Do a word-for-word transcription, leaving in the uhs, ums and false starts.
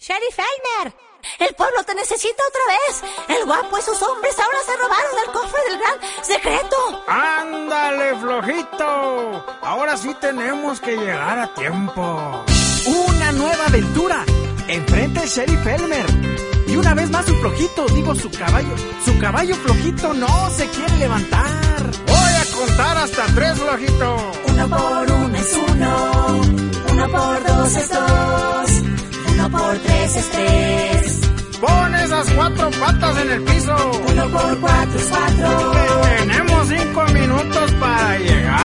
Sheriff Elmer, el pueblo te necesita otra vez. El guapo y sus hombres ahora se robaron el cofre del gran secreto. ¡Ándale, flojito! Ahora sí tenemos que llegar a tiempo. ¡Una nueva aventura! Enfrente el Sheriff Elmer. Y una vez más su flojito, digo su caballo. Su caballo flojito no se quiere levantar. Voy a contar hasta tres, flojito. Uno por uno es uno. Uno por dos es dos. Uno por tres es tres. Pon esas cuatro patas en el piso. Uno por cuatro es cuatro. Tenemos cinco minutos para llegar.